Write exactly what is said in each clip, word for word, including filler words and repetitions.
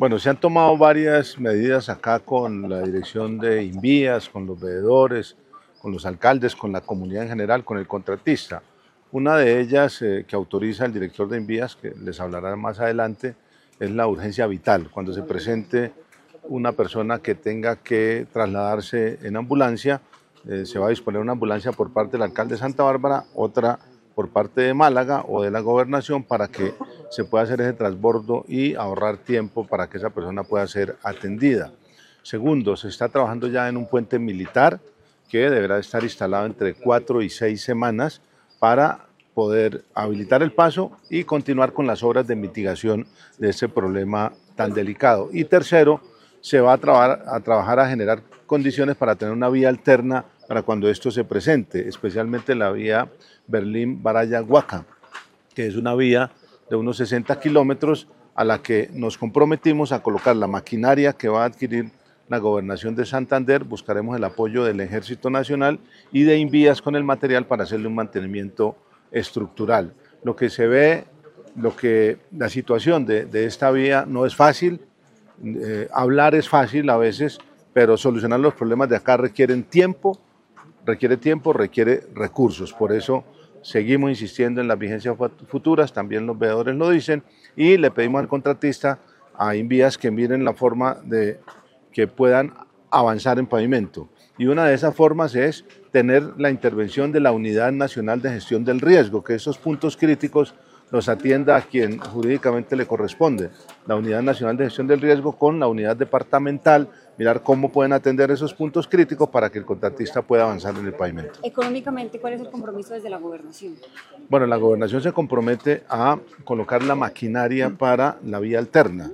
Bueno, se han tomado varias medidas acá con la dirección de Invías, con los veedores, con los alcaldes, con la comunidad en general, con el contratista. Una de ellas eh, que autoriza el director de Invías, que les hablará más adelante, es la urgencia vital. Cuando se presente una persona que tenga que trasladarse en ambulancia, eh, se va a disponer una ambulancia por parte del alcalde de Santa Bárbara, otra por parte de Málaga o de la gobernación para que se pueda hacer ese transbordo y ahorrar tiempo para que esa persona pueda ser atendida. Segundo, se está trabajando ya en un puente militar que deberá estar instalado entre cuatro y seis semanas para poder habilitar el paso y continuar con las obras de mitigación de este problema tan delicado. Y tercero, se va a trabajar, a trabajar a generar condiciones para tener una vía alterna para cuando esto se presente, especialmente la vía Berlín-Baraya-Huaca, que es una vía de unos sesenta kilómetros a la que nos comprometimos a colocar la maquinaria que va a adquirir la Gobernación de Santander. Buscaremos el apoyo del Ejército Nacional y de Invías con el material para hacerle un mantenimiento estructural. Lo que se ve, lo que, la situación de, de esta vía no es fácil, eh, hablar es fácil a veces, pero solucionar los problemas de acá requieren tiempo, requiere tiempo, requiere recursos. Por eso seguimos insistiendo en las vigencias futuras, también los veedores lo dicen, y le pedimos al contratista, a Invías, que miren la forma de que puedan avanzar en pavimento. Y una de esas formas es tener la intervención de la Unidad Nacional de Gestión del Riesgo, que esos puntos críticos los atienda a quien jurídicamente le corresponde, la Unidad Nacional de Gestión del Riesgo con la unidad departamental, mirar cómo pueden atender esos puntos críticos para que el contratista pueda avanzar en el pavimento. Económicamente, ¿cuál es el compromiso desde la gobernación? Bueno, la gobernación se compromete a colocar la maquinaria para la vía alterna.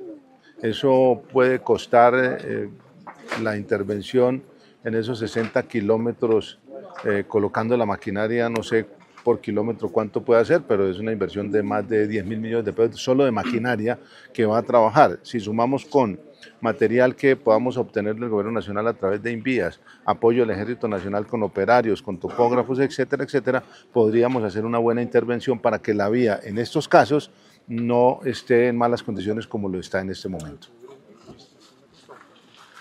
Eso puede costar eh, la intervención en esos sesenta kilómetros, eh, colocando la maquinaria, no sé por kilómetro cuánto puede hacer, pero es una inversión de más de diez mil millones de pesos solo de maquinaria que va a trabajar. Si sumamos con material que podamos obtener del Gobierno Nacional a través de Invías, apoyo del Ejército Nacional con operarios, con topógrafos, etcétera, etcétera, podríamos hacer una buena intervención para que la vía en estos casos no esté en malas condiciones como lo está en este momento.